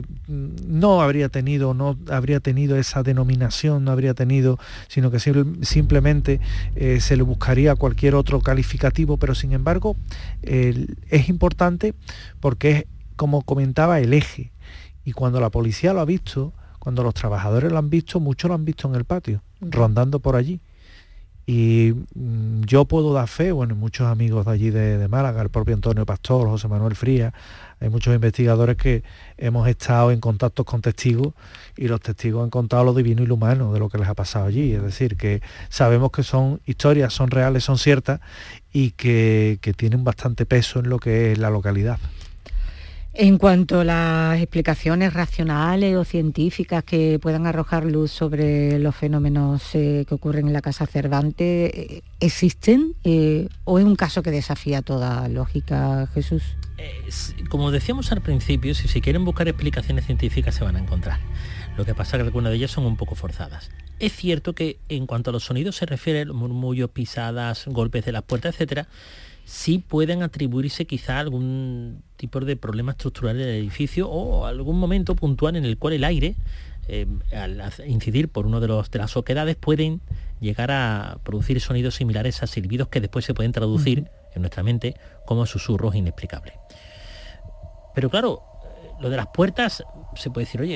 Speaker 5: no habría tenido no habría tenido esa denominación, no habría tenido, sino que simplemente eh, se le buscaría cualquier otro calificativo. Pero sin embargo eh, es importante porque es, como comentaba, el eje, y cuando la policía lo ha visto, cuando los trabajadores lo han visto, muchos lo han visto en el patio, rondando por allí. Y mmm, yo puedo dar fe, bueno, muchos amigos de allí de, de Málaga, el propio Antonio Pastor, José Manuel Frías, hay muchos investigadores que hemos estado en contacto con testigos, y los testigos han contado lo divino y lo humano de lo que les ha pasado allí. Es decir, que sabemos que son historias, son reales, son ciertas, y que, que tienen bastante peso en lo que es la localidad.
Speaker 4: En cuanto a las explicaciones racionales o científicas que puedan arrojar luz sobre los fenómenos eh, que ocurren en la Casa Cervantes, eh, ¿existen? Eh, ¿O es un caso que desafía toda lógica, Jesús?
Speaker 6: Eh, como decíamos al principio, si se quieren buscar explicaciones científicas se van a encontrar. Lo que pasa es que algunas de ellas son un poco forzadas. Es cierto que en cuanto a los sonidos se refiere, los murmullos, pisadas, golpes de las puertas, etcétera, sí pueden atribuirse quizá a algún tipo de problema estructural del edificio o algún momento puntual en el cual el aire, eh, al incidir por uno de, los, de las oquedades, pueden llegar a producir sonidos similares a silbidos que después se pueden traducir uh-huh. en nuestra mente como susurros inexplicables. Pero claro, lo de las puertas, se puede decir, oye,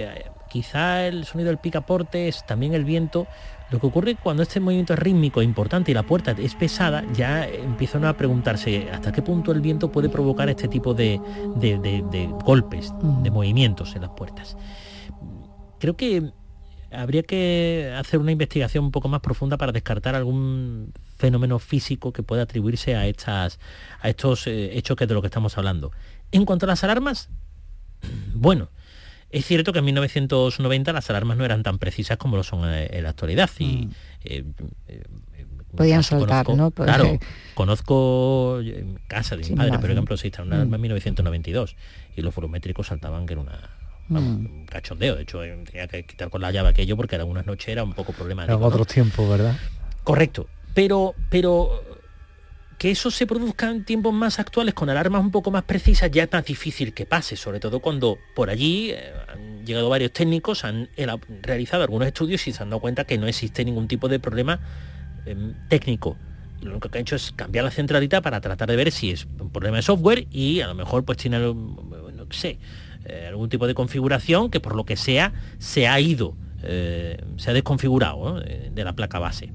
Speaker 6: quizá el sonido del picaporte, es también el viento. Lo que ocurre cuando este movimiento es rítmico, importante, y la puerta es pesada, ya empiezan a preguntarse hasta qué punto el viento puede provocar este tipo de, de, de, de golpes, de movimientos en las puertas. Creo que habría que hacer una investigación un poco más profunda para descartar algún fenómeno físico que pueda atribuirse a, estas, a estos eh, hechos que de lo que estamos hablando. En cuanto a las alarmas, bueno, es cierto que en mil novecientos noventa las alarmas no eran tan precisas como lo son en la actualidad. Y, mm. eh, eh,
Speaker 4: podían saltar,
Speaker 6: conozco,
Speaker 4: ¿no?
Speaker 6: Porque... Claro, conozco en casa de mi padre, más, por ejemplo, se instaló una mm. alarma en mil novecientos noventa y dos y los volumétricos saltaban que era una... Vamos, un cachondeo. De hecho, tenía que quitar con la llave aquello porque algunas noches era un poco problemático.
Speaker 5: En otros
Speaker 6: ¿no?
Speaker 5: tiempos, ¿verdad?
Speaker 6: Correcto. Pero, pero que eso se produzca en tiempos más actuales con alarmas un poco más precisas ya es más difícil que pase, sobre todo cuando por allí eh, han llegado varios técnicos, han realizado algunos estudios y se han dado cuenta que no existe ningún tipo de problema eh, técnico. Lo único que han hecho es cambiar la centralita para tratar de ver si es un problema de software y a lo mejor pues tiene, no sé, Eh, algún tipo de configuración que por lo que sea se ha ido, eh, se ha desconfigurado, ¿no? de, de la placa base.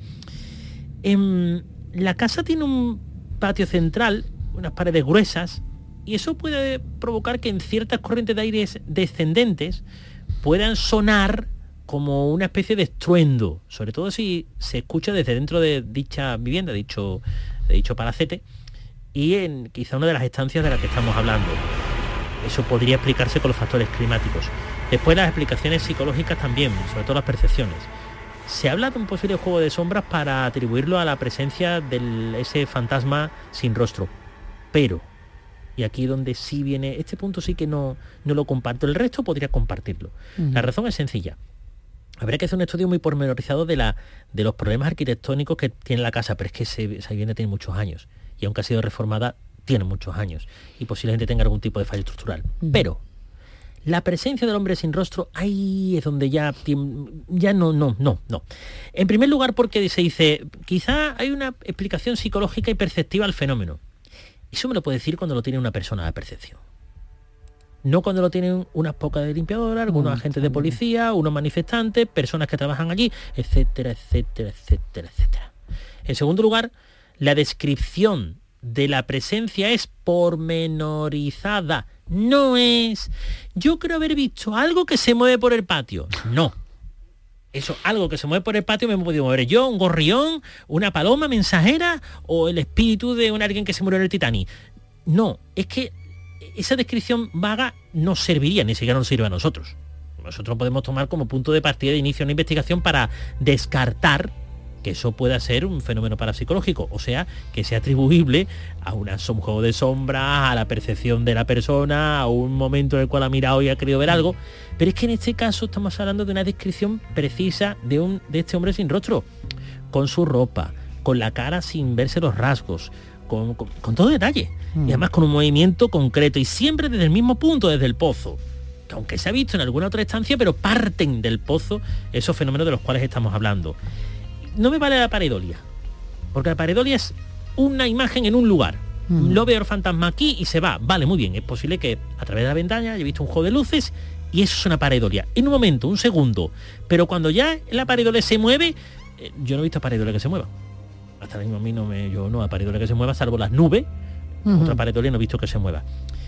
Speaker 6: En, la casa tiene un patio central, unas paredes gruesas, y eso puede provocar que en ciertas corrientes de aire descendentes puedan sonar como una especie de estruendo, sobre todo si se escucha desde dentro de dicha vivienda, dicho, de dicho palacete, y en quizá una de las estancias de las que estamos hablando. Eso podría explicarse con los factores climáticos. Después las explicaciones psicológicas también, sobre todo las percepciones. Se habla de un posible juego de sombras para atribuirlo a la presencia de ese fantasma sin rostro. Pero, y aquí donde sí viene, este punto sí que no, no lo comparto, el resto podría compartirlo. Uh-huh. La razón es sencilla. Habría que hacer un estudio muy pormenorizado de, la, de los problemas arquitectónicos que tiene la casa, pero es que ese, esa vivienda tiene muchos años. Y aunque ha sido reformada, tiene muchos años y posiblemente tenga algún tipo de fallo estructural. Mm. Pero la presencia del hombre sin rostro, ahí es donde ya, ya no, no, no, no. En primer lugar porque se dice, quizá hay una explicación psicológica y perceptiva al fenómeno. Eso me lo puede decir cuando lo tiene una persona de percepción. No cuando lo tienen unas pocas de limpiadora, algunos mm, agentes de policía, unos manifestantes, personas que trabajan allí, etcétera, etcétera, etcétera, etcétera. En segundo lugar, la descripción de la presencia es pormenorizada. No es, yo creo haber visto algo que se mueve por el patio. No. Eso, algo que se mueve por el patio me he podido mover yo, un gorrión, una paloma mensajera o el espíritu de un alguien que se murió en el Titanic. No, es que esa descripción vaga no serviría, ni siquiera nos sirve a nosotros. Nosotros podemos tomar como punto de partida de inicio una investigación para descartar que eso pueda ser un fenómeno parapsicológico, o sea, que sea atribuible a un juego de sombras, a la percepción de la persona, a un momento en el cual ha mirado y ha querido ver algo, pero es que en este caso estamos hablando de una descripción precisa de, un, de este hombre sin rostro, con su ropa, con la cara sin verse los rasgos, con, con, con todo detalle, mm. y además con un movimiento concreto, y siempre desde el mismo punto, desde el pozo, que aunque se ha visto en alguna otra estancia, pero parten del pozo esos fenómenos de los cuales estamos hablando. No me vale la pareidolia, porque la pareidolia es una imagen en un lugar. Mm. Lo veo el fantasma aquí y se va. Vale, muy bien, es posible que a través de la ventana haya visto un juego de luces y eso es una pareidolia. En un momento, un segundo. Pero cuando ya la pareidolia se mueve, eh, yo no he visto pareidolia que se mueva. Hasta ahora mismo a mí no me... Yo no, a pareidolia que se mueva, salvo las nubes. Uh-huh. Otra pareidolia no he visto que se mueva.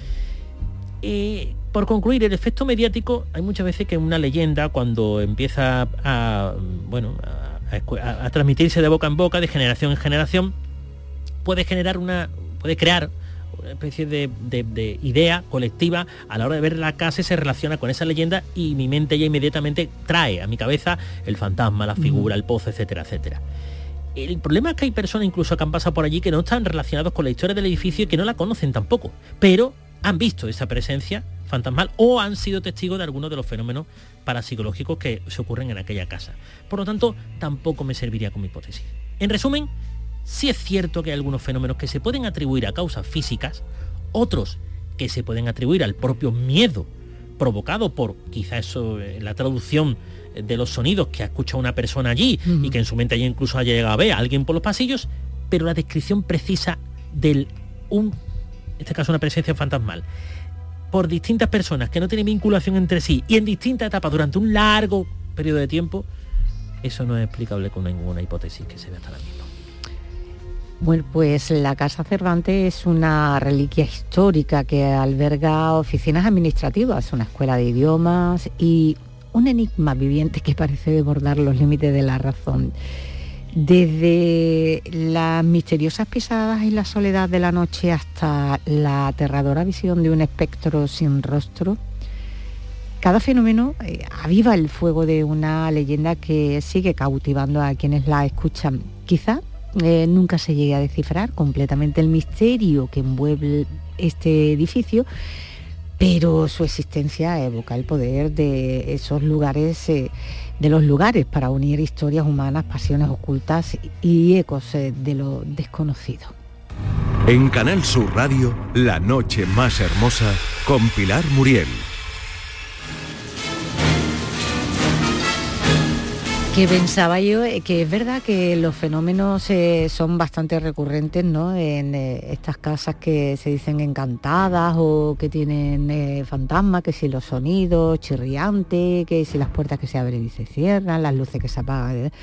Speaker 6: Eh, por concluir, el efecto mediático, hay muchas veces que una leyenda, cuando empieza a... Bueno... A, A, a transmitirse de boca en boca, de generación en generación, puede generar una, puede crear una especie de, de, de idea colectiva a la hora de ver la casa y se relaciona con esa leyenda y mi mente ya inmediatamente trae a mi cabeza el fantasma, la figura, el pozo, etcétera, etcétera. El problema es que hay personas incluso que han pasado por allí que no están relacionados con la historia del edificio y que no la conocen tampoco, pero han visto esa presencia fantasmal o han sido testigos de algunos de los fenómenos parapsicológicos que se ocurren en aquella casa. Por lo tanto, tampoco me serviría como hipótesis. En resumen, sí es cierto que hay algunos fenómenos que se pueden atribuir a causas físicas, otros que se pueden atribuir al propio miedo provocado por quizá eso, la traducción de los sonidos que ha escuchado una persona allí uh-huh. y que en su mente allí incluso haya llegado a ver a alguien por los pasillos, pero la descripción precisa del un, en este caso una presencia fantasmal, por distintas personas que no tienen vinculación entre sí y en distintas etapas durante un largo periodo de tiempo, eso no es explicable con ninguna hipótesis que se ve hasta ahora mismo.
Speaker 4: Bueno, pues la Casa Cervantes es una reliquia histórica que alberga oficinas administrativas, una escuela de idiomas y un enigma viviente que parece desbordar los límites de la razón. Desde las misteriosas pisadas en la soledad de la noche hasta la aterradora visión de un espectro sin rostro, cada fenómeno eh, aviva el fuego de una leyenda que sigue cautivando a quienes la escuchan. Quizá eh, nunca se llegue a descifrar completamente el misterio que envuelve este edificio, pero su existencia evoca el poder de esos lugares, eh, de los lugares para unir historias humanas, pasiones ocultas y ecos eh, de lo desconocido.
Speaker 1: En Canal Sur Radio, La noche más hermosa con Pilar Muriel.
Speaker 4: Que pensaba yo eh, que es verdad que los fenómenos eh, son bastante recurrentes, ¿no? En eh, estas casas que se dicen encantadas o que tienen eh, fantasmas, que si los sonidos chirriantes, que si las puertas que se abren y se cierran, las luces que se apagan. ¿eh?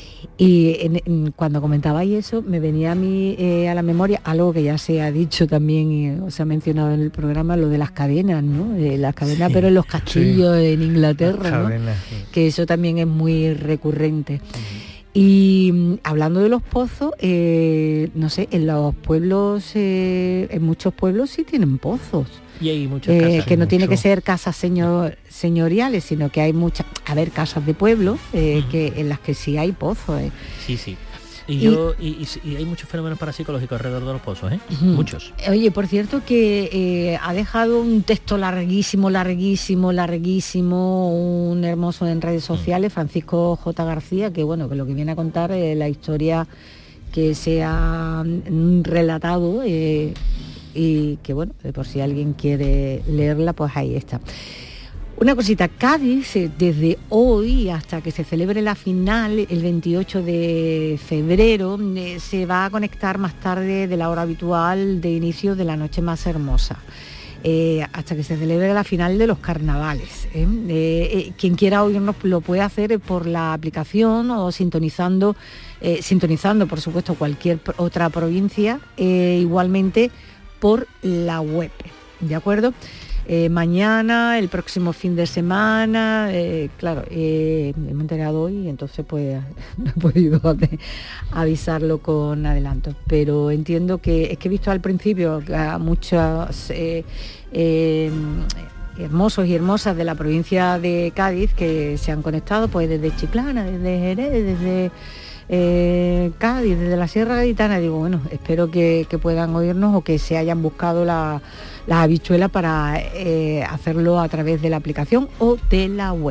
Speaker 4: Y en, en, cuando comentabais eso, me venía a mí eh, a la memoria algo que ya se ha dicho también y o se ha mencionado en el programa, lo de las cadenas, ¿no? Eh, las cadenas, sí, pero en los castillos sí. en Inglaterra, cadenas, ¿no? Sí. Que eso también es muy recurrente. Uh-huh. Y hablando de los pozos, eh, no sé, en los pueblos, eh, en muchos pueblos sí tienen pozos.
Speaker 6: Y hay muchas
Speaker 4: eh,
Speaker 6: casas.
Speaker 4: Que no
Speaker 6: mucho.
Speaker 4: tiene que ser casas señor, señoriales, sino que hay muchas, a ver, casas de pueblo eh, uh-huh. que en las que sí hay pozos. Eh.
Speaker 6: Sí, sí. Y, y yo y, y, y hay muchos fenómenos parapsicológicos alrededor de los pozos, ¿eh? Uh-huh. Muchos.
Speaker 4: Oye, por cierto que eh, ha dejado un texto larguísimo, larguísimo, larguísimo, un hermoso en redes sociales, uh-huh. Francisco J. García, que bueno, que lo que viene a contar es la historia que se ha relatado. Eh, y que bueno, por si alguien quiere leerla, pues ahí está. Una cosita, Cádiz, desde hoy hasta que se celebre la final, el veintiocho de febrero, se va a conectar más tarde de la hora habitual de inicio de la noche más hermosa. Eh, hasta que se celebre la final de los carnavales. ¿eh? Eh, quien quiera oírnos lo puede hacer por la aplicación o sintonizando, eh, sintonizando por supuesto cualquier otra provincia, eh, igualmente por la web, ¿de acuerdo? Eh, mañana, el próximo fin de semana, eh, claro, eh, me he enterado hoy y entonces pues no he podido avisarlo con adelanto, pero entiendo que, es que he visto al principio a muchos eh, eh, hermosos y hermosas de la provincia de Cádiz que se han conectado pues desde Chiclana, desde Jerez, desde Eh, Cádiz, desde la Sierra Gaditana. Digo, bueno, espero que, que puedan oírnos o que se hayan buscado la, la habichuela para eh, hacerlo a través de la aplicación o de la web.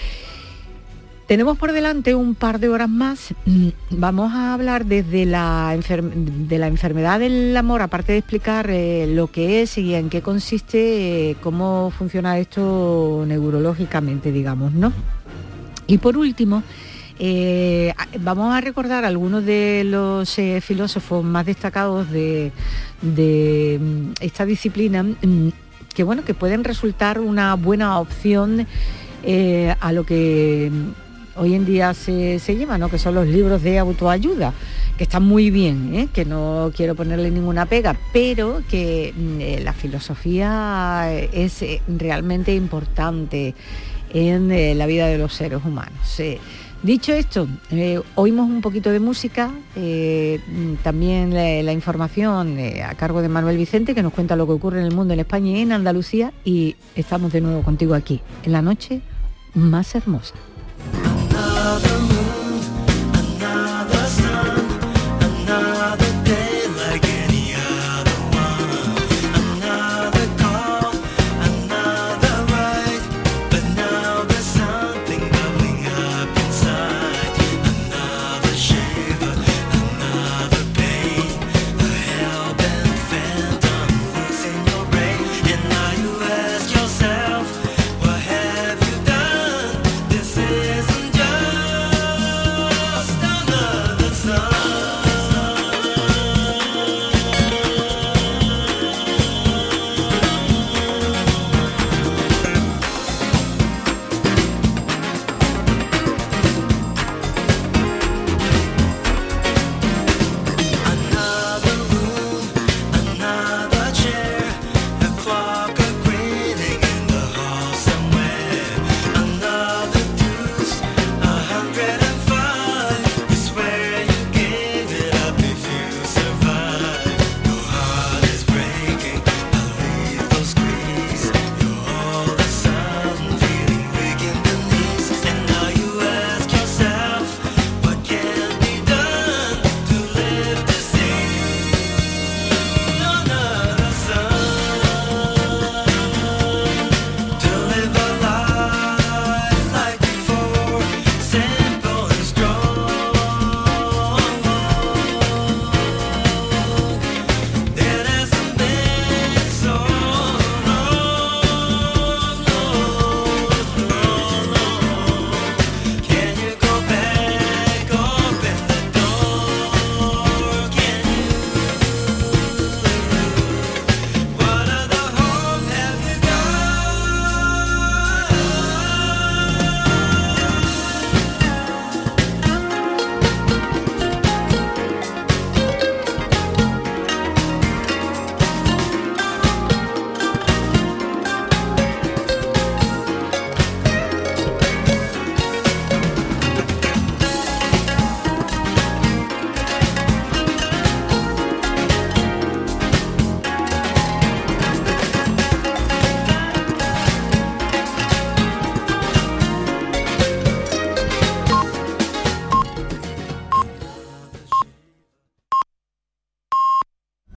Speaker 4: Tenemos por delante un par de horas más. Vamos a hablar desde la, enfer- de la enfermedad del amor, aparte de explicar eh, lo que es y en qué consiste, eh, cómo funciona esto neurológicamente, digamos, ¿no? Y por último, Eh, vamos a recordar algunos de los eh, filósofos más destacados de, de esta disciplina que bueno que pueden resultar una buena opción eh, a lo que hoy en día se, se llama, ¿no? Que son los libros de autoayuda, que están muy bien, ¿eh? Que no quiero ponerle ninguna pega, pero que eh, la filosofía es eh, realmente importante en eh, la vida de los seres humanos. Eh, Dicho esto, eh, oímos un poquito de música, eh, también la, la información eh, a cargo de Manuel Vicente, que nos cuenta lo que ocurre en el mundo, en España y en Andalucía, y estamos de nuevo contigo aquí, en la noche más hermosa.